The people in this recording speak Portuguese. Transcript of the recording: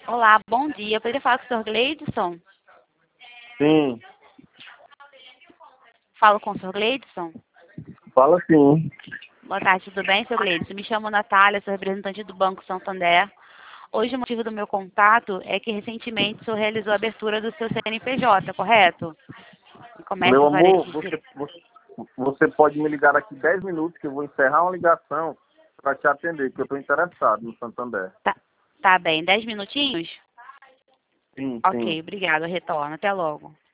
Olá, bom dia. Eu poderia falar com o Sr. Gleidson? Sim, Falo com o Sr. Gleidson? fala sim. Boa tarde, tudo bem, Sr. Gleidson? Me chamo Natália, sou representante do Banco Santander. Hoje o motivo do meu contato é que recentemente o senhor realizou a abertura do seu CNPJ, correto? Meu Comércio amor, Varejo. você pode me ligar daqui 10 minutos que eu vou encerrar uma ligação para te atender, porque eu estou interessado no Santander. Tá bem, 10 minutinhos? Sim, sim. Ok, obrigada, retorno. Até logo.